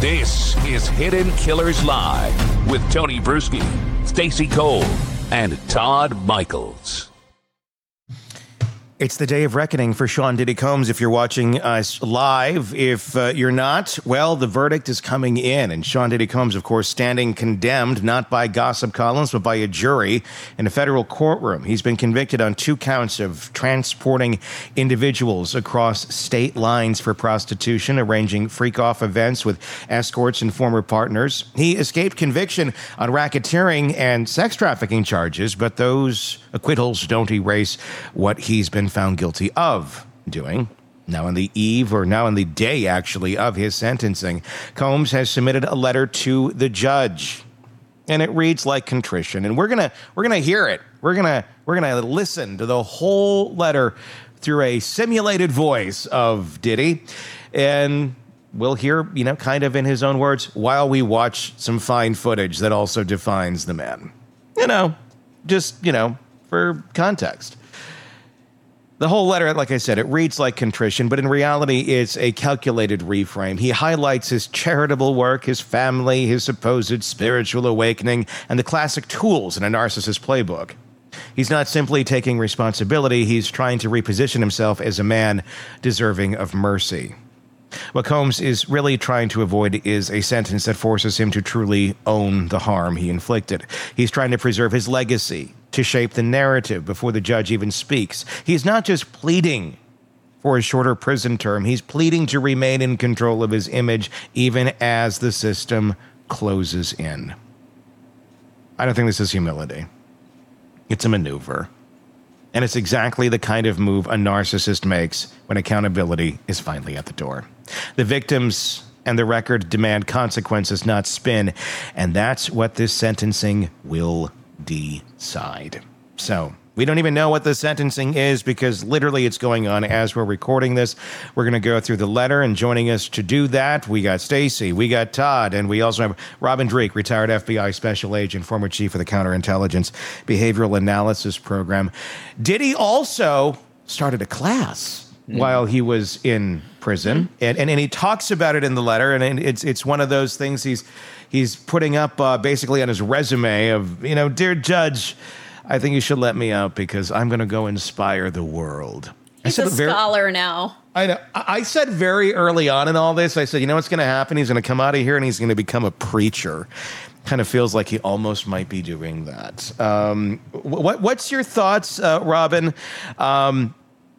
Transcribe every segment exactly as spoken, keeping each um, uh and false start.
This is Hidden Killers Live with Tony Bruschi, Stacey Cole, and Todd Michaels. It's the day of reckoning for Sean Diddy Combs if you're watching us live. If uh, you're not, well, the verdict is coming in. And Sean Diddy Combs, of course, standing condemned, not by gossip columns, but by a jury in a federal courtroom. He's been convicted on two counts of transporting individuals across state lines for prostitution, arranging freak-off events with escorts and former partners. He escaped conviction on racketeering and sex trafficking charges, but those acquittals don't erase what he's been found guilty of doing. Now on the eve, or now on the day, actually, of his sentencing, Combs has submitted a letter to the judge, and it reads like contrition. And we're gonna we're gonna hear it. We're gonna we're gonna listen to the whole letter through a simulated voice of Diddy, and we'll hear, you know, kind of in his own words, while we watch some fine footage that also defines the man. You know, just you know, for context. The whole letter, like I said, it reads like contrition, but in reality, it's a calculated reframe. He highlights his charitable work, his family, his supposed spiritual awakening, and the classic tools in a narcissist playbook. He's not simply taking responsibility, he's trying to reposition himself as a man deserving of mercy. What Combs is really trying to avoid is a sentence that forces him to truly own the harm he inflicted. He's trying to preserve his legacy, to shape the narrative before the judge even speaks. He's not just pleading for a shorter prison term. He's pleading to remain in control of his image even as the system closes in. I don't think this is humility. It's a maneuver. And it's exactly the kind of move a narcissist makes when accountability is finally at the door. The victims and the record demand consequences, not spin. And that's what this sentencing will decide. So we don't even know what the sentencing is because literally it's going on as we're recording this. We're going to go through the letter, and joining us to do that, we got Stacey, we got Todd, and we also have Robin Dreeke, retired F B I special agent, former chief of the Counterintelligence Behavioral Analysis Program. Diddy also started a class mm. while he was in prison, mm. and, and and he talks about it in the letter, and it's it's one of those things he's he's putting up uh, basically on his resume of, you know, dear judge, I think you should let me out because I'm going to go inspire the world. He's I a said very, scholar now. I know. I said very early on in all this, I said, you know what's going to happen? He's going to come out of here and he's going to become a preacher. Kind of feels like he almost might be doing that. Um, what, what's your thoughts, uh, Robin? Um,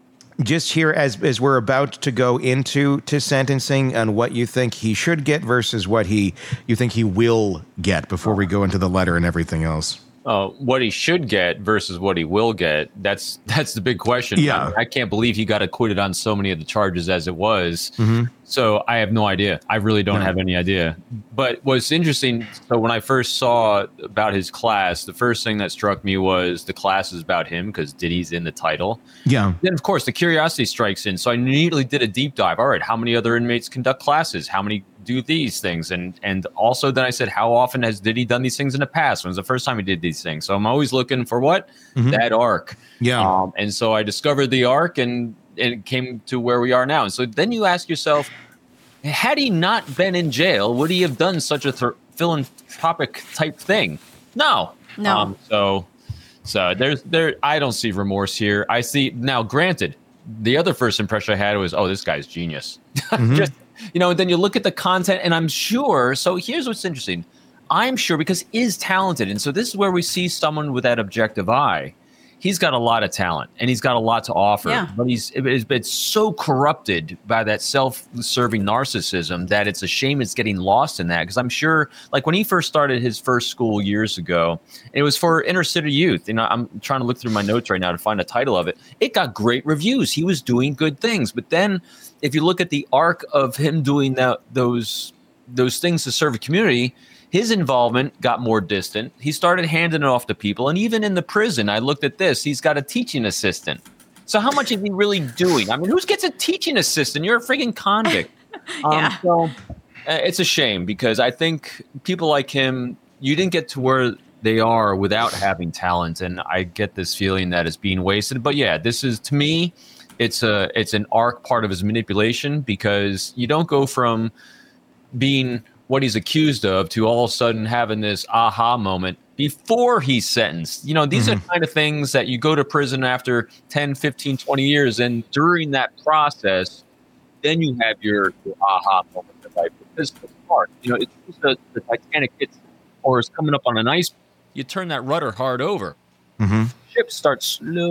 just here as as we're about to go into to sentencing, and what you think he should get versus what he you think he will get before we go into the letter and everything else. Uh, what he should get versus what he will get. That's that's the big question. Yeah. I, mean, I can't believe he got acquitted on so many of the charges as it was. Mm-hmm. So I have no idea. I really don't no. have any idea. But what's interesting, so when I first saw about his class, the first thing that struck me was the class is about him because Diddy's in the title. Yeah. Then, of course, the curiosity strikes in. So I immediately did a deep dive. All right, how many other inmates conduct classes? How many do these things? And and also then I said, how often has Diddy done these things in the past? When was the first time he did these things? So I'm always looking for what? Mm-hmm. That arc. Yeah. Um, and so I discovered the arc, and, and it came to where we are now. And so then you ask yourself, had he not been in jail, would he have done such a th- philanthropic type thing? No. No. Um, so so there's there I don't see remorse here. I see now, granted, the other first impression I had was, oh, this guy's genius. Mm-hmm. Just You know, and then you look at the content, and I'm sure. So here's what's interesting. I'm sure because he is talented. And so this is where we see someone with that objective eye. He's got a lot of talent and he's got a lot to offer. Yeah. But he's it's been so corrupted by that self-serving narcissism that it's a shame it's getting lost in that. Because I'm sure, like when he first started his first school years ago, it was for inner city youth. You know, I'm trying to look through my notes right now to find a title of it. It got great reviews. He was doing good things. But then if you look at the arc of him doing that, those those things to serve a community, his involvement got more distant. He started handing it off to people. And even in the prison, I looked at this. He's got a teaching assistant. So how much is he really doing? I mean, who gets a teaching assistant? You're a friggin' convict. Yeah. Um, so uh, it's a shame because I think people like him, you didn't get to where they are without having talent. And I get this feeling that it's being wasted. But yeah, this is, to me, it's a it's an arc part of his manipulation because you don't go from being what he's accused of to all of a sudden having this aha moment before he's sentenced. You know, these mm-hmm. are the kind of things that you go to prison after ten, fifteen, twenty years. And during that process, then you have your, your aha moment. Right? Because it's hard. You know, it's just the, the Titanic hits or is coming up on an ice. You turn that rudder hard over. Mm-hmm. Ship starts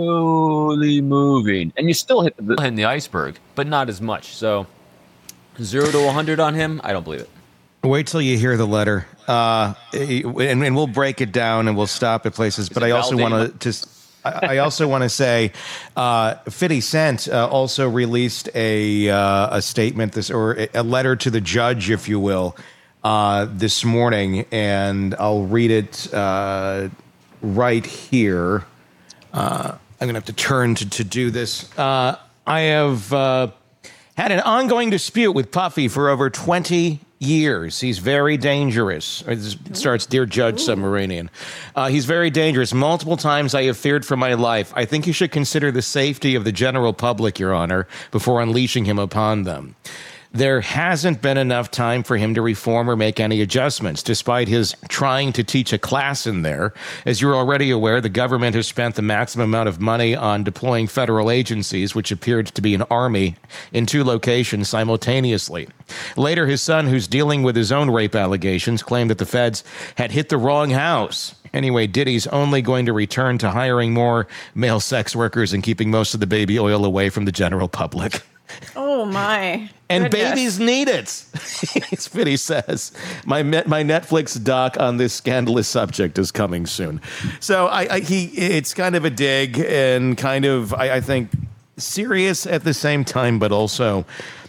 slowly moving. And you still hit the, hit the iceberg, but not as much. So zero to one hundred on him, I don't believe it. Wait till you hear the letter, uh, and, and we'll break it down and we'll stop at places. Is but I also want to, I also want to say, uh, fifty Cent uh, also released a uh, a statement, this or a letter to the judge, if you will, uh, this morning, and I'll read it uh, right here. Uh, I'm gonna have to turn to to do this. Uh, I have uh, had an ongoing dispute with Puffy for over twenty years. He's very dangerous. It starts, Dear Judge Submarinian. Uh, he's very dangerous. Multiple times I have feared for my life. I think you should consider the safety of the general public, Your Honor, before unleashing him upon them. There hasn't been enough time for him to reform or make any adjustments, despite his trying to teach a class in there. As you're already aware, the government has spent the maximum amount of money on deploying federal agencies, which appeared to be an army, in two locations simultaneously. Later, his son, who's dealing with his own rape allegations, claimed that the feds had hit the wrong house. Anyway, Diddy's only going to return to hiring more male sex workers and keeping most of the baby oil away from the general public. Oh, my. And goodness. Babies need it, Fitty says. My my Netflix doc on this scandalous subject is coming soon. So I, I he it's kind of a dig and kind of, I, I think, serious at the same time, but also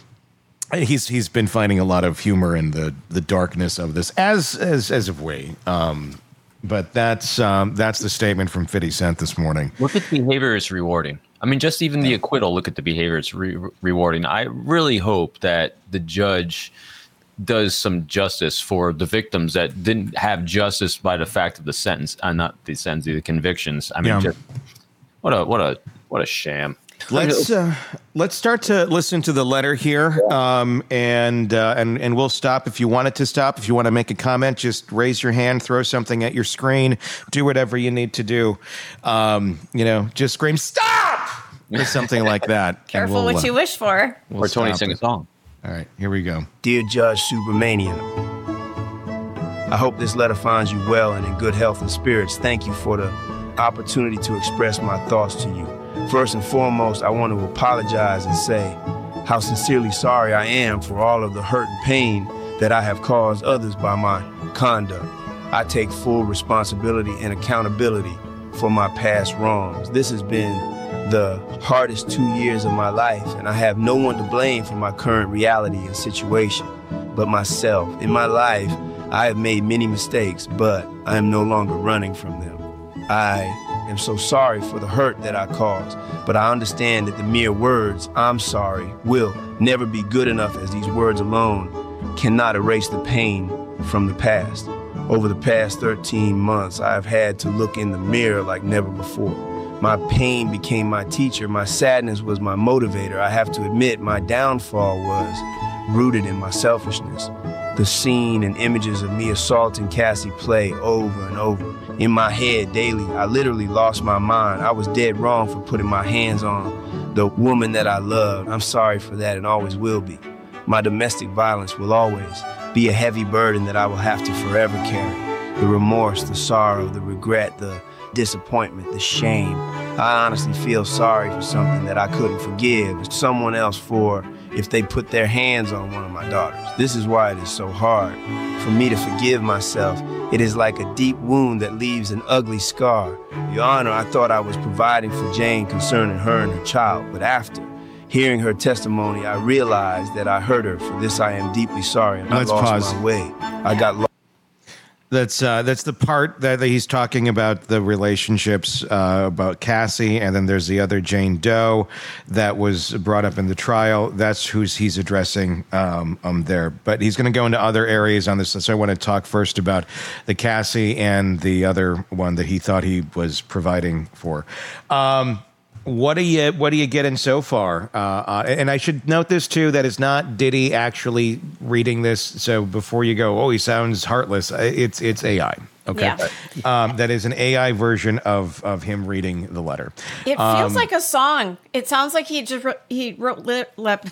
he's he's been finding a lot of humor in the, the darkness of this, as as as have we. Um, but that's um, that's the statement from fifty Cent this morning. Look at behavior is rewarding. I mean, just even the acquittal, look at the behavior, it's re- rewarding. I really hope that the judge does some justice for the victims that didn't have justice by the fact of the sentence, uh, not the sentence, the convictions. I mean, yeah. just, what a what a what a sham. Let's uh, let's start to listen to the letter here, um, and uh, and and we'll stop if you want it to stop. If you want to make a comment, just raise your hand, throw something at your screen, do whatever you need to do. Um, you know, just scream "Stop!" or something like that. Careful we'll, what uh, you wish for. We'll or Tony sing it. a song. All right, here we go. Dear Judge Supermania, I hope this letter finds you well and in good health and spirits. Thank you for the opportunity to express my thoughts to you. First and foremost, I want to apologize and say how sincerely sorry I am for all of the hurt and pain that I have caused others by my conduct. I take full responsibility and accountability for my past wrongs. This has been the hardest two years of my life, and I have no one to blame for my current reality and situation but myself. In my life, I have made many mistakes, but I am no longer running from them. I am so sorry for the hurt that I caused, but I understand that the mere words, I'm sorry, will never be good enough, as these words alone cannot erase the pain from the past. Over the past thirteen months, I have had to look in the mirror like never before. My pain became my teacher. My sadness was my motivator. I have to admit, my downfall was rooted in my selfishness. The scene and images of me assaulting Cassie play over and over in my head daily. I literally lost my mind. I was dead wrong for putting my hands on the woman that I loved. I'm sorry for that and always will be. My domestic violence will always be a heavy burden that I will have to forever carry. The remorse, the sorrow, the regret, the disappointment, the shame. I honestly feel sorry for something that I couldn't forgive someone else for if they put their hands on one of my daughters. This is why it is so hard for me to forgive myself. It is like a deep wound that leaves an ugly scar. Your Honor, I thought I was providing for Jane concerning her and her child, but after hearing her testimony, I realized that I hurt her. For this, I am deeply sorry, and Let's I lost pause. my way. I got lost. That's uh, that's the part that, that he's talking about the relationships uh, about Cassie, and then there's the other Jane Doe that was brought up in the trial. That's who's he's addressing um, um there. But he's going to go into other areas on this. So I want to talk first about the Cassie and the other one that he thought he was providing for. Um, What are you What are you getting so far? Uh, uh, and I should note this too: that it's not Diddy actually reading this. So before you go, oh, he sounds heartless. It's it's A I. Okay, Yeah. um, that is an A I version of of him reading the letter. It Um, feels like a song. It sounds like he just wrote, he wrote. Li- lip,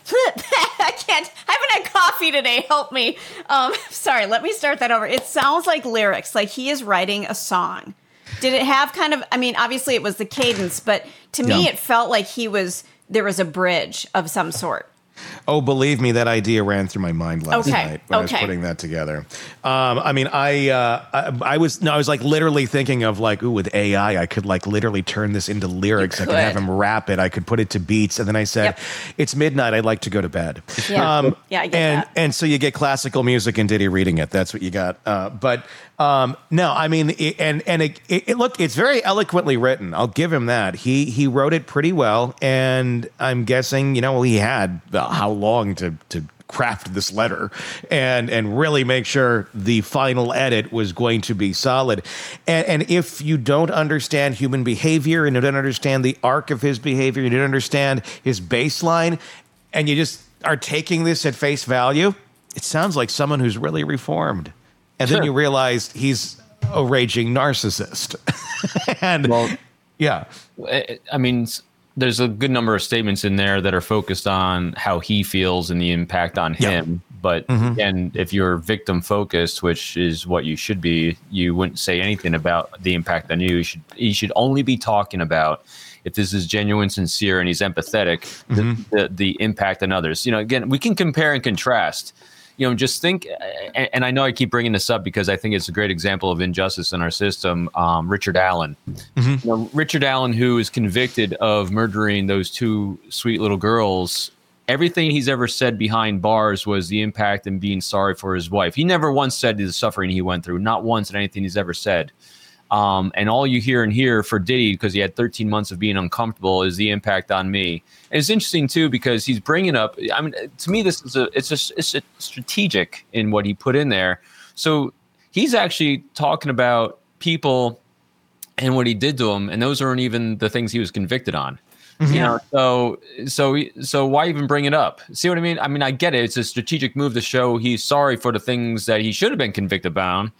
I can't. I haven't had coffee today. Help me. Um, sorry. Let me start that over. It sounds like lyrics. Like he is writing a song. Did it have kind of? I mean, obviously it was the cadence, but to me, Yeah. it felt like he was. There was a bridge of some sort. Oh, believe me, that idea ran through my mind last Okay, night when I was okay. putting that together. Um, I mean, I, uh, I I was no, I was like literally thinking of like, ooh, with A I, I could like literally turn this into lyrics. I could have could. him rap it. I could put it to beats, and then I said, Yep. "It's midnight. I'd like to go to bed." Yeah. Yeah, I get and that. and so you get classical music and Diddy reading it. That's what you got. Uh, but um, no, I mean, it, and and it, it, it look, it's very eloquently written. I'll give him that. He he wrote it pretty well, and I'm guessing, you know, he had uh, how long to to craft this letter and and really make sure the final edit was going to be solid. And, and if you don't understand human behavior and you don't understand the arc of his behavior, you don't understand his baseline, and you just are taking this at face value, it sounds like someone who's really reformed. And then Sure. you realize he's a raging narcissist. and Well, yeah. I I mean, s- there's a good number of statements in there that are focused on how he feels and the impact on Yeah. him. But again, if you're victim focused, which is what you should be, you wouldn't say anything about the impact on you. You should you should only be talking about if this is genuine, sincere, and he's empathetic, the, the the impact on others. You know, again, we can compare and contrast. You know, just think, and, and I know I keep bringing this up because I think it's a great example of injustice in our system. Um, Richard Allen, you know, Richard Allen, who is convicted of murdering those two sweet little girls. Everything he's ever said behind bars was the impact and being sorry for his wife. He never once said the suffering he went through, not once in anything he's ever said. Um, and all you hear and hear for Diddy, because he had thirteen months of being uncomfortable, is the impact on me. And it's interesting too because he's bringing up. I mean, to me, this is a it's a it's a strategic in what he put in there. So he's actually talking about people and what he did to them, and those aren't even the things he was convicted on. You know, so so so why even bring it up? See what I mean? I mean, I get it. It's a strategic move to show he's sorry for the things that he should have been convicted about,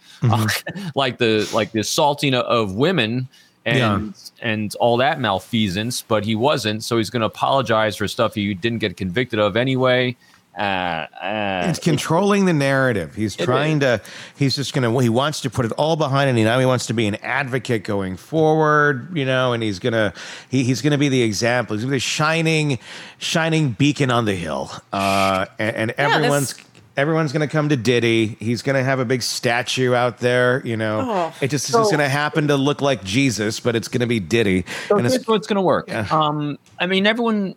like the like the assaulting of, of women and Yeah. and all that malfeasance. But he wasn't, so he's going to apologize for stuff he didn't get convicted of anyway. Uh, uh, It's controlling the narrative. He's trying to, he's just going to, he wants to put it all behind it. And now he wants to be an advocate going forward, you know, and he's going to, he, he's going to be the example. He's going to be the shining, shining beacon on the hill. Uh, and and Yeah, everyone's, this- everyone's going to come to Diddy. He's going to have a big statue out there, you know. Oh. it just, it's just going to happen to look like Jesus, but it's going to be Diddy. So and it's, here's what's going to work. Um, I mean, everyone,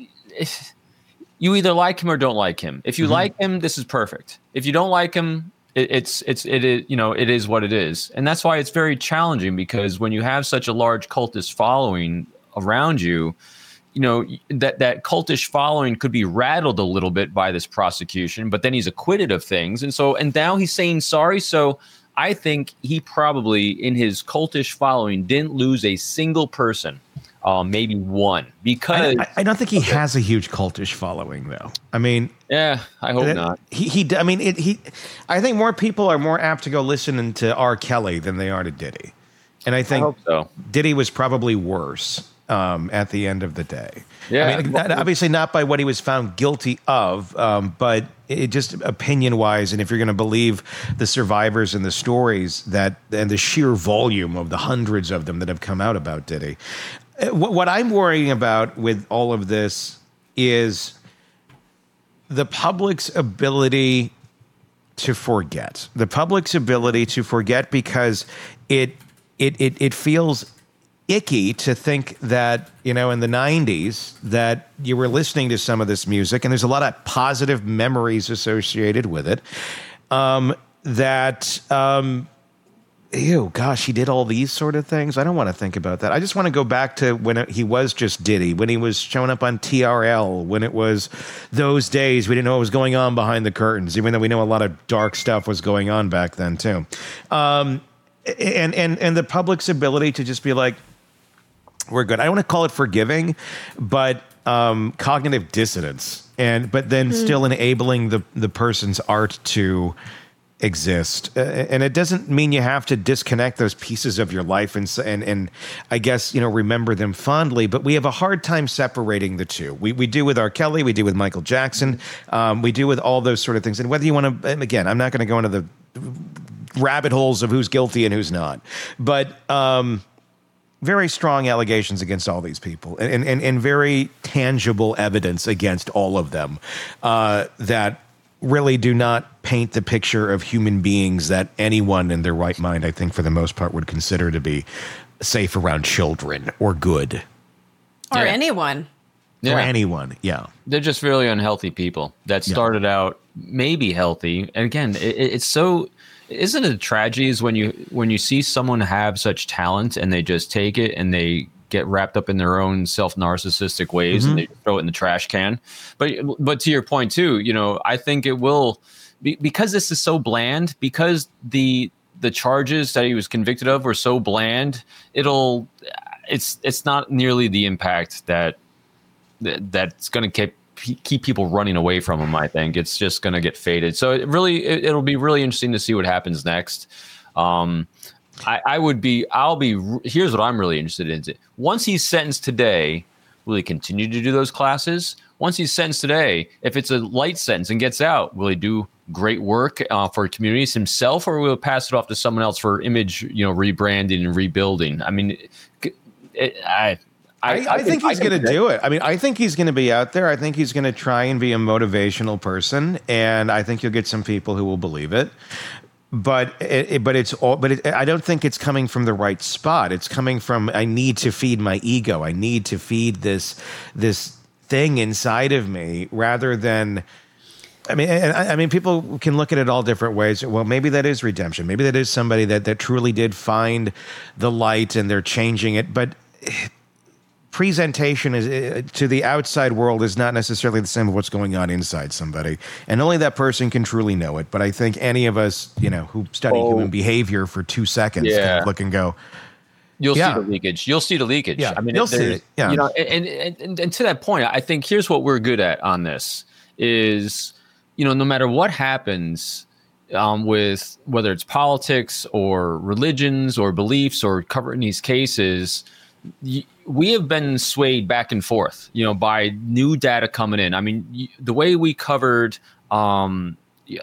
if, you either like him or don't like him. If you like him, this is perfect. If you don't like him, it, it's it's it is you know it is what it is, and that's why it's very challenging because when you have such a large cultist following around you, you know that that cultish following could be rattled a little bit by this prosecution, but then he's acquitted of things, and so and now he's saying sorry. So I think he probably in his cultish following didn't lose a single person. Uh, maybe one because I, I don't think he has a huge cultish following, though. I mean, yeah, I hope that- not. He, he, I mean, it, he. I think more people are more apt to go listening to R. Kelly than they are to Diddy, and I I think hope so. Diddy was probably worse um, at the end of the day. Yeah. I mean, not- obviously not by what he was found guilty of, um, but it just opinion wise, and if you're going to believe the survivors and the stories that and the sheer volume of the hundreds of them that have come out about Diddy. Uh, What, what I'm worrying about with all of this is the public's ability to forget. The public's ability to forget because it it it, it feels icky to think that, you know, in the nineties that you were listening to some of this music and there's a lot of positive memories associated with it. Um, that um ew, gosh, he did all these sort of things. I don't want to think about that. I just want to go back to when it, he was just Diddy, when he was showing up on T R L, when it was those days we didn't know what was going on behind the curtains, even though we know a lot of dark stuff was going on back then too. Um, and and and the public's ability to just be like, we're good. I don't want to call it forgiving, but um, cognitive dissonance, and but then mm-hmm. still enabling the the person's art to exist. Uh, and it doesn't mean you have to disconnect those pieces of your life and and and I guess, you know, remember them fondly, but we have a hard time separating the two. We we do with R. Kelly, we do with Michael Jackson, um, we do with all those sort of things. And whether you want to, again, I'm not going to go into the rabbit holes of who's guilty and who's not, but um, very strong allegations against all these people, and and, and very tangible evidence against all of them uh, that really do not paint the picture of human beings that anyone in their right mind, I think, for the most part, would consider to be safe around children or good. Or yeah. anyone. Yeah. Or anyone, yeah. They're just really unhealthy people that started yeah. out maybe healthy. And again, it, it's so... Isn't it a tragedy is when you when you see someone have such talent and they just take it and they get wrapped up in their own self-narcissistic ways mm-hmm. and they throw it in the trash can. But but to your point too, you know, I think it will be, because this is so bland, because the the charges that he was convicted of were so bland, it'll it's it's not nearly the impact that, that that's going to keep keep people running away from him. I think it's just going to get faded. So it really it, it'll be really interesting to see what happens next. Um, I, I would be, I'll be, here's what I'm really interested in. Once he's sentenced today, will he continue to do those classes? Once he's sentenced today, if it's a light sentence and gets out, will he do great work uh, for communities himself, or will he pass it off to someone else for image, you know, rebranding and rebuilding? I mean, it, it, I, I, I, I think he's going to do it. I mean, I think he's going to be out there. I think he's going to try and be a motivational person, and I think you'll get some people who will believe it. But it, it, but it's all. But it, I don't think it's coming from the right spot. It's coming from I need to feed my ego. I need to feed this this thing inside of me, rather than. I mean, I, I mean, people can look at it all different ways. Well, maybe that is redemption. Maybe that is somebody that that truly did find the light and they're changing it. But presentation is to the outside world is not necessarily the same as what's going on inside somebody, and only that person can truly know it. But I think any of us, you know, who study oh. human behavior for two seconds, yeah. can look and go, "You'll yeah. see the leakage. You'll see the leakage." Yeah, I mean, you'll see it. Yeah, you know, and, and and and to that point, I think here's what we're good at on this is, you know, no matter what happens. Um, with whether it's politics or religions or beliefs or covering these cases, we have been swayed back and forth, you know, by new data coming in. I mean, the way we covered um,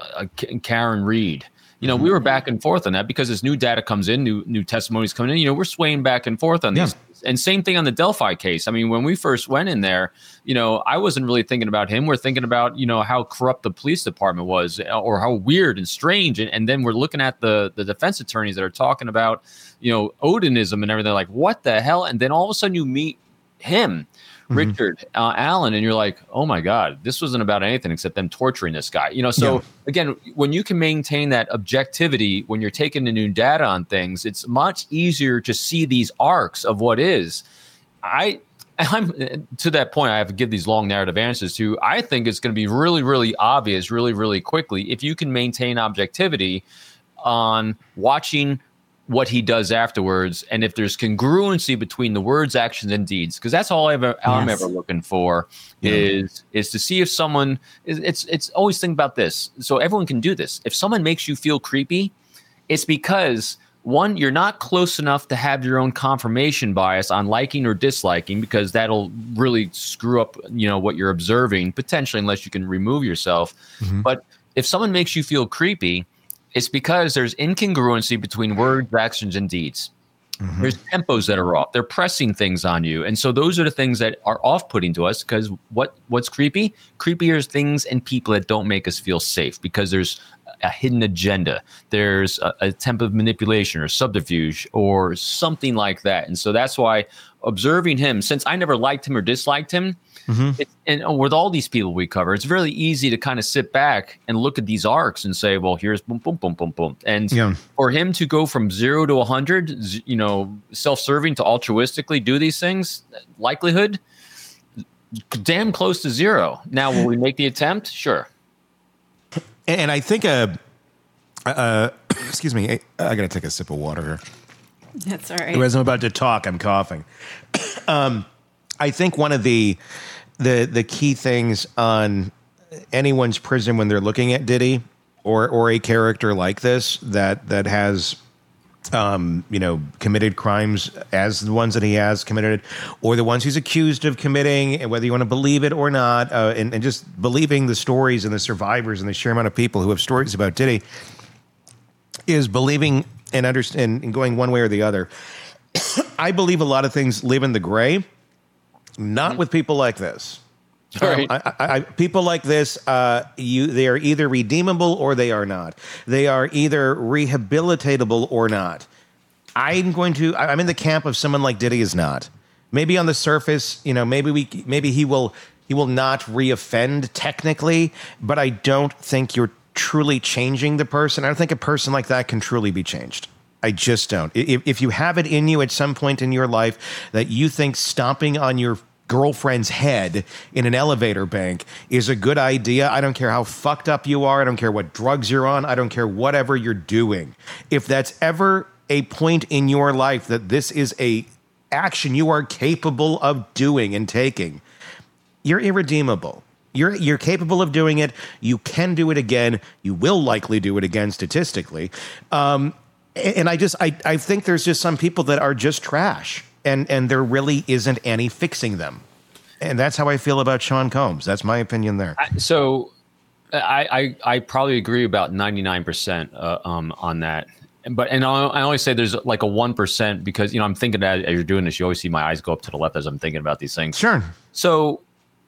Karen Reed, you know, mm-hmm. we were back and forth on that because as new data comes in, new new testimonies coming in, you know, we're swaying back and forth on these. Yeah. And same thing on the Delphi case. I mean, when we first went in there, you know, I wasn't really thinking about him. We're thinking about, you know, how corrupt the police department was or how weird and strange. And, and then we're looking at the, the defense attorneys that are talking about, you know, Odinism and everything, like, what the hell? And then all of a sudden you meet him, mm-hmm. Richard uh, Allen, and you're like, oh my God, this wasn't about anything except them torturing this guy. You know, so yeah. again, when you can maintain that objectivity, when you're taking the new data on things, it's much easier to see these arcs of what is. I, I'm to that point, I have to give these long narrative answers to. I think it's going to be really, really obvious, really, really quickly if you can maintain objectivity on watching what he does afterwards, and if there's congruency between the words, actions, and deeds, because that's all I ever, yes. I'm ever looking for yeah. is is to see if someone. It's it's always think about this, so everyone can do this. If someone makes you feel creepy, it's because one, you're not close enough to have your own confirmation bias on liking or disliking, because that'll really screw up, you know, what you're observing potentially, unless you can remove yourself. Mm-hmm. But if someone makes you feel creepy, it's because there's incongruency between words, actions, and deeds. Mm-hmm. There's tempos that are off. They're pressing things on you. And so those are the things that are off-putting to us, because what, what's creepy? Creepy is things and people that don't make us feel safe, because there's a hidden agenda. There's a, a attempt of manipulation or subterfuge or something like that. And so that's why observing him, since I never liked him or disliked him, mm-hmm. it, and with all these people we cover, it's really easy to kind of sit back and look at these arcs and say, well, here's boom, boom, boom, boom, boom. And yeah. for him to go from zero to one hundred, you know, self-serving to altruistically do these things, likelihood, damn close to zero. Now, will we make the attempt? Sure. And I think, uh, uh, excuse me, I, I got to take a sip of water here. That's all right. As I'm about to talk, I'm coughing. Um, I think one of the the the key things on anyone's prison when they're looking at Diddy or or a character like this that that has um, you know, committed crimes as the ones that he has committed, or the ones he's accused of committing, and whether you want to believe it or not, uh, and, and just believing the stories and the survivors and the sheer amount of people who have stories about Diddy, is believing and understand and going one way or the other. I believe a lot of things live in the gray, not mm-hmm. with people like this. Right. Um, I, I, I, people like this, uh, you they are either redeemable or they are not. They are either rehabilitatable or not. I'm going to. I'm in the camp of someone like Diddy is not. Maybe on the surface, you know, maybe we, maybe he will, he will not reoffend technically, but I don't think you're truly changing the person. I don't think a person like that can truly be changed. I just don't. If, if you have it in you at some point in your life that you think stomping on your girlfriend's head in an elevator bank is a good idea, I don't care how fucked up you are. I don't care what drugs you're on. I don't care whatever you're doing. If that's ever a point in your life that this is a action you are capable of doing and taking, you're irredeemable. You're you're capable of doing it. You can do it again. You will likely do it again statistically. Um, and I just I, I think there's just some people that are just trash. And and there really isn't any fixing them. And that's how I feel about Sean Combs. That's my opinion there. So I I, I probably agree about ninety-nine percent uh, um, on that. But and I, I always say there's like a one percent because, you know, I'm thinking that as you're doing this, you always see my eyes go up to the left as I'm thinking about these things. Sure. So,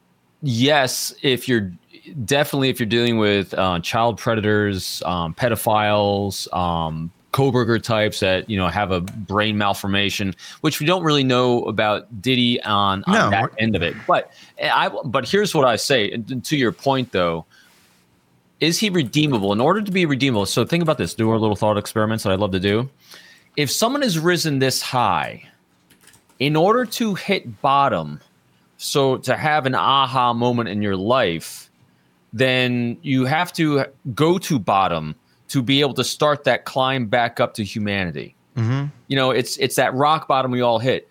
yes, if you're definitely if you're dealing with uh, child predators, um, pedophiles, um Koberger types that, you know, have a brain malformation, which we don't really know about Diddy on, on no. that end of it. But I, but here's what I say to your point, though. Is he redeemable? In order to be redeemable, so think about this. Do our little thought experiments that I'd love to do. If someone has risen this high, in order to hit bottom, so to have an aha moment in your life, then you have to go to bottom to be able to start that climb back up to humanity. Mm-hmm. You know, it's it's that rock bottom we all hit.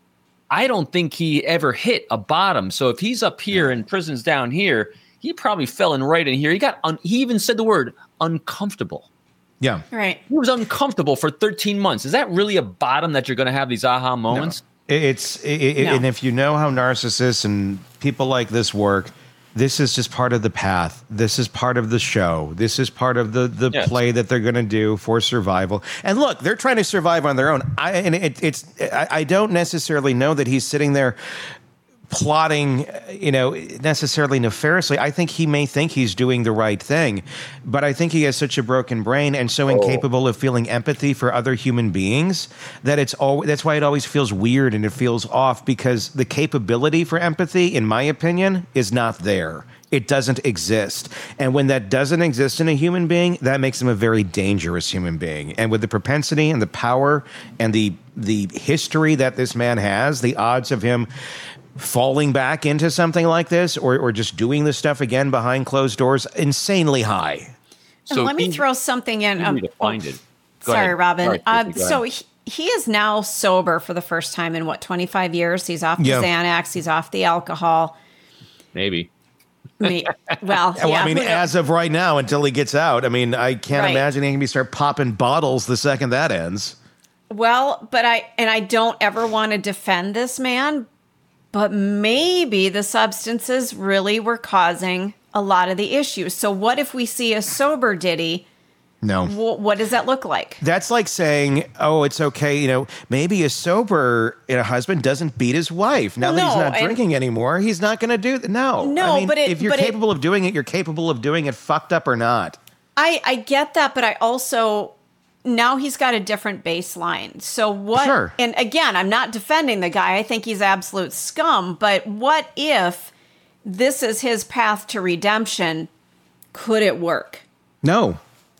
I don't think he ever hit a bottom. So if he's up here and prison's down here, he probably fell in right in here. He got un- he even said the word uncomfortable. Yeah. Right. He was uncomfortable for thirteen months. Is that really a bottom that you're going to have these aha moments? No. It's it, it, no. And if you know how narcissists and people like this work, this is just part of the path. This is part of the show. This is part of the, the yes. play that they're going to do for survival. And look, they're trying to survive on their own. I, and it, it's I, I don't necessarily know that he's sitting there plotting, you know, necessarily nefariously. I think he may think he's doing the right thing, but I think he has such a broken brain and so incapable of feeling empathy for other human beings that it's all. That's why it always feels weird and it feels off, because the capability for empathy, in my opinion, is not there. It doesn't exist. And when that doesn't exist in a human being, that makes him a very dangerous human being. And with the propensity and the power and the the history that this man has, the odds of him falling back into something like this or, or just doing this stuff again behind closed doors, insanely high. So and let me throw something in. Um, to find it. Go sorry, ahead. Robin. Sorry, um, so he, he is now sober for the first time in, what, twenty-five years? He's off the yeah. Xanax. He's off the alcohol. Maybe. Me, well, yeah, well, I mean, as of right now, until he gets out, I mean, I can't right. imagine he can be start popping bottles the second that ends. Well, but I, and I don't ever want to defend this man, but maybe the substances really were causing a lot of the issues. So what if we see a sober Diddy? No. W- what does that look like? That's like saying, oh, it's okay. You know, maybe a sober you know, husband doesn't beat his wife. Now well, that no, he's not and, drinking anymore, he's not going to do that. No. No, I mean, but it, if you're but capable it, of doing it, you're capable of doing it, fucked up or not. I, I get that, but I also... Now he's got a different baseline. So what, sure. and again, I'm not defending the guy. I think he's absolute scum, but what if this is his path to redemption? Could it work? No.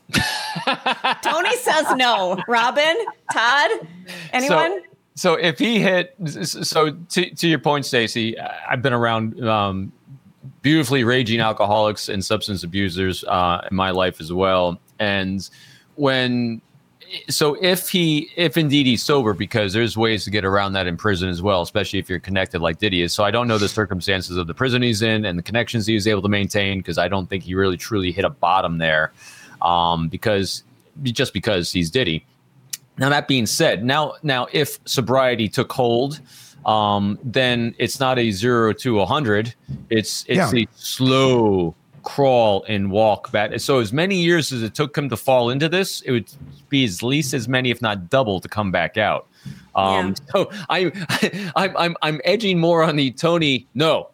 Tony says no. Robin, Todd, anyone? So, so if he hit, so to, to your point, Stacey, I've been around um, beautifully raging alcoholics and substance abusers uh, in my life as well. And when so if he, if indeed he's sober, because there's ways to get around that in prison as well, especially if you're connected like Diddy is. So I don't know the circumstances of the prison he's in and the connections he was able to maintain, because I don't think he really truly hit a bottom there, um, because just because he's Diddy. Now that being said, now now if sobriety took hold, um, then it's not a zero to a hundred. It's it's Yeah. a slow crawl and walk back. So as many years as it took him to fall into this, it would be at least as many, if not double, to come back out. Um, Yeah. So I, I, I'm I'm edging more on the Tony. No,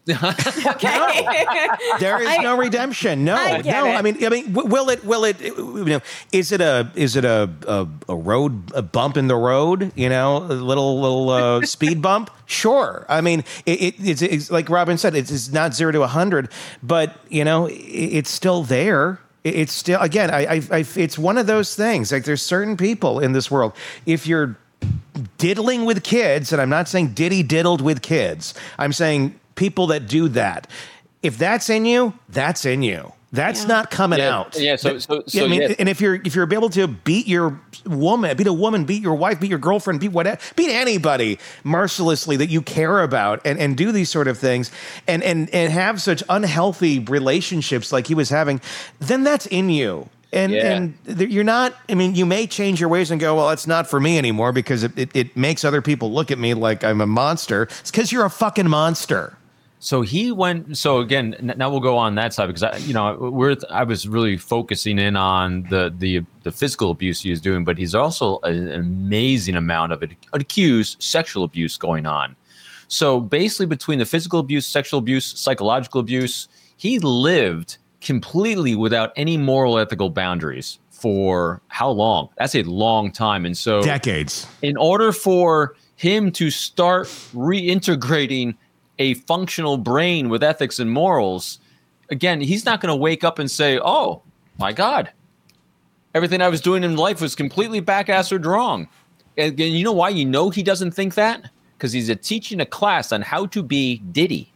Okay. There is I- no redemption. No, I get no. it. I mean, I mean, w- will it? Will it? You know, is it a? Is it a a, a road a bump in the road? You know, a little little uh, speed bump. Sure. I mean, it, it, it's, it's like Robin said. It's, it's not zero to a hundred, but you know, it, it's still there. It- It's still again. I, I, I. It's one of those things. Like there's certain people in this world. If you're diddling with kids, and I'm not saying Diddy diddled with kids. I'm saying people that do that. If that's in you, that's in you. That's Yeah. not coming Yeah, out. yeah, so- so- Yeah, so, I mean, yeah. and if you're if you're able to beat your woman, beat a woman, beat your wife, beat your girlfriend, beat whatever, beat anybody mercilessly that you care about, and, and do these sort of things, and and and have such unhealthy relationships like he was having, then that's in you. And Yeah. and th- you're not. I mean, you may change your ways and go, well, it's not for me anymore because it, it, it makes other people look at me like I'm a monster. It's because you're a fucking monster. So he went. So again, n- now we'll go on that side, because I, you know, we're. I was really focusing in on the the the physical abuse he was doing, but he's also an amazing amount of it, accused sexual abuse going on. So basically, between the physical abuse, sexual abuse, psychological abuse, he lived completely without any moral, ethical boundaries for how long? That's a long time, and so Decades. in order for him to start reintegrating a functional brain with ethics and morals, again, he's not going to wake up and say, oh, my God, everything I was doing in life was completely back-assed wrong. And, and you know why you know he doesn't think that? Because he's a teaching a class on how to be Diddy.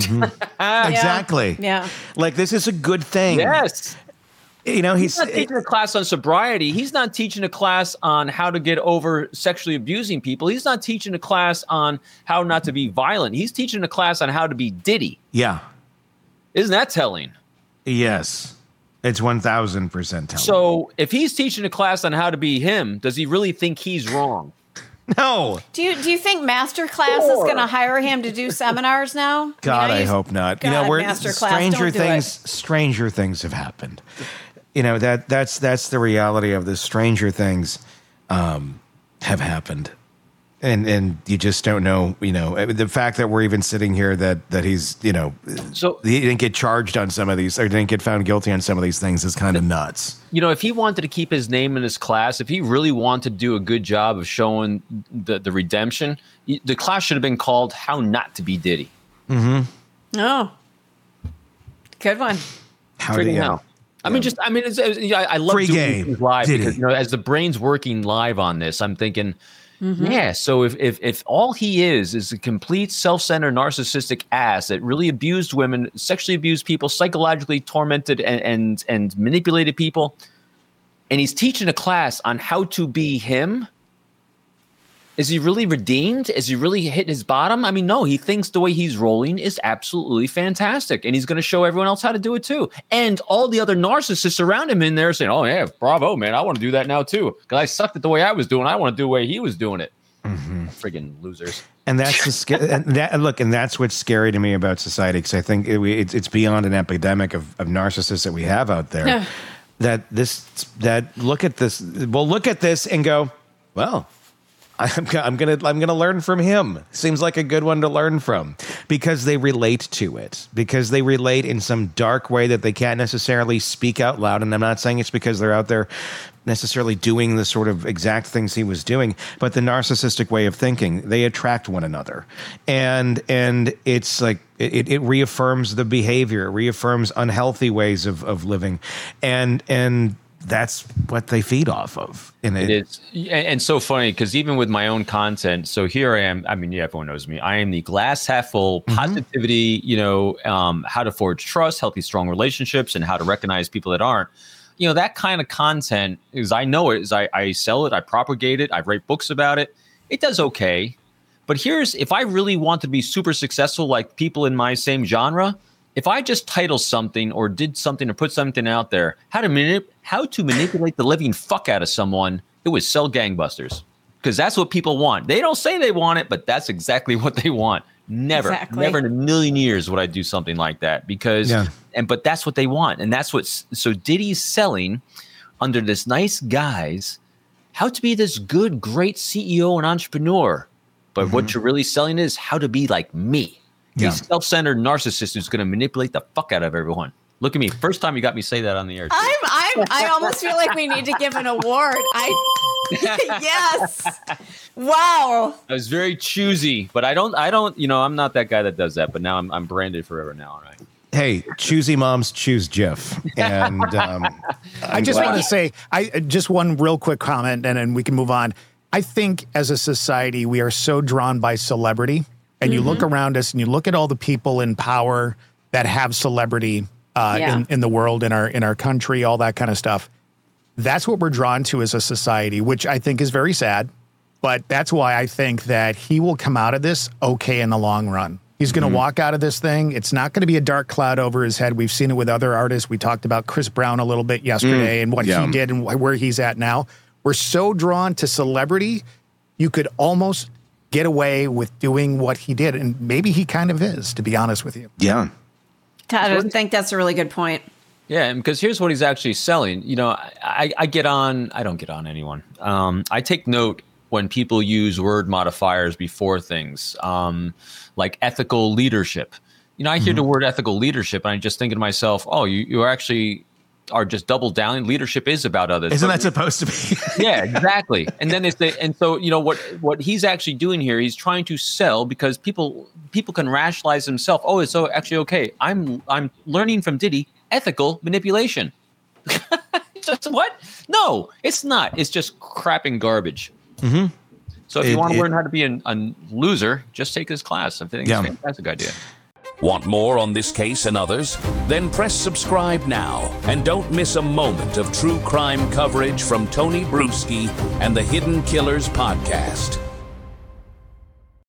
Exactly. Yeah. Like this is a good thing. Yes. You know, he's, He's not teaching a class on sobriety. He's not teaching a class on how to get over sexually abusing people. He's not teaching a class on how not to be violent. He's teaching a class on how to be Diddy. yeah. Isn't that telling? Yes. It's one thousand percent telling. So if he's teaching a class on how to be him, does he really think he's wrong? no. Do you do you think Masterclass is going to hire him to do seminars now? God, I, used- hope not. you God, know, we're Masterclass, stranger don't do things. it. Stranger things have happened. You know that that's that's the reality of this. Stranger things um, have happened, and and you just don't know. You know the fact that we're even sitting here that that he's you know So he didn't get charged on some of these or didn't get found guilty on some of these things is kind of nuts. you know, if he wanted to keep his name in his class, if he really wanted to do a good job of showing the, the redemption, y- the class should have been called How Not to Be Diddy. Oh, good one. How do Friggin' you? hell. I mean, just, I mean, it's, it's, I, I love Free doing game. things live Diddy. because, you know, as the brain's working live on this, I'm thinking, yeah, so if, if, if all he is is a complete self-centered narcissistic ass that really abused women, sexually abused people, psychologically tormented and, and, and manipulated people, and he's teaching a class on how to be him, is he really redeemed? Is he really hit his bottom? I mean, no, he thinks the way he's rolling is absolutely fantastic. And he's going to show everyone else how to do it too. And all the other narcissists around him in there saying, oh, yeah, bravo, man. I want to do that now too. Because I sucked at the way I was doing. I want to do the way he was doing it. Friggin' losers. And that's the sca- and that and look, and that's what's scary to me about society because I think it, it's it's beyond an epidemic of, of narcissists that we have out there. Yeah. That this that look at this, well, look at this and go, well, I'm go- I'm gonna I'm gonna learn from him. Seems like a good one to learn from because they relate to it because they relate in some dark way that they can't necessarily speak out loud. And I'm not saying it's because they're out there necessarily doing the sort of exact things he was doing, but the narcissistic way of thinking, they attract one another. And and it's like it, it reaffirms the behavior, it reaffirms unhealthy ways of, of living. And and that's what they feed off of. And It is. And, and so funny because even with my own content, so here I am. I mean, yeah, everyone knows me. I am the glass half full positivity, you know, um, how to forge trust, healthy, strong relationships, and how to recognize people that aren't. you know, that kind of content is, I know it is, I, I sell it, I propagate it, I write books about it. It does okay. But here's, if I really want to be super successful, like people in my same genre, if I just title something or did something or put something out there, how to manip- how to manipulate the living fuck out of someone, it would sell gangbusters. Because that's what people want. They don't say they want it, but that's exactly what they want. Never, exactly. never in a million years would I do something like that. Because, yeah. and but that's what they want, and that's what. So Diddy's selling under this nice guise how to be this good, great C E O and entrepreneur. But mm-hmm. what you're really selling is how to be like me, yeah. a self-centered narcissist who's going to manipulate the fuck out of everyone. Look at me. First time you got me say that on the air. I'm, I'm, I almost feel like we need to give an award. I, yes. Wow. I was very choosy, but I don't, I don't, you know, I'm not that guy that does that, but now I'm, I'm branded forever now. Right. Hey, choosy moms choose Jeff. And um, I just want to say, I just one real quick comment and then we can move on. I think as a society, we are so drawn by celebrity, and you mm-hmm. look around us and you look at all the people in power that have celebrity uh, yeah. in, in the world, in our in our country, all that kind of stuff. That's what we're drawn to as a society, which I think is very sad. But that's why I think that he will come out of this okay in the long run. He's going to mm-hmm. walk out of this thing. It's not going to be a dark cloud over his head. We've seen it with other artists. We talked about Chris Brown a little bit yesterday mm. and what yeah. he did and where he's at now. We're so drawn to celebrity, you could almost get away with doing what he did. And maybe he kind of is, to be honest with you. Yeah. Todd, I think that's a really good point. Yeah, because here's what he's actually selling. You know, I, I get on, I don't get on anyone. Um, I take note when people use word modifiers before things, um, like ethical leadership. You know, I hear mm-hmm. the word ethical leadership and I just think to myself, oh, you, you actually are just double down. Leadership is about others. Isn't but, that supposed to be? Yeah, exactly. And then it's the, and so, you know, what, what he's actually doing here, he's trying to sell because people, people can rationalize themselves. Oh, it's so actually okay. I'm, I'm learning from Diddy ethical manipulation. Just what? No, it's not. It's just crap and garbage. Mm-hmm. So if it, you want to it, learn how to be an, a loser, just take this class. I think yeah. it's a fantastic idea. Want more on this case and others? Then press subscribe now and don't miss a moment of true crime coverage from Tony Bruschi and the Hidden Killers podcast.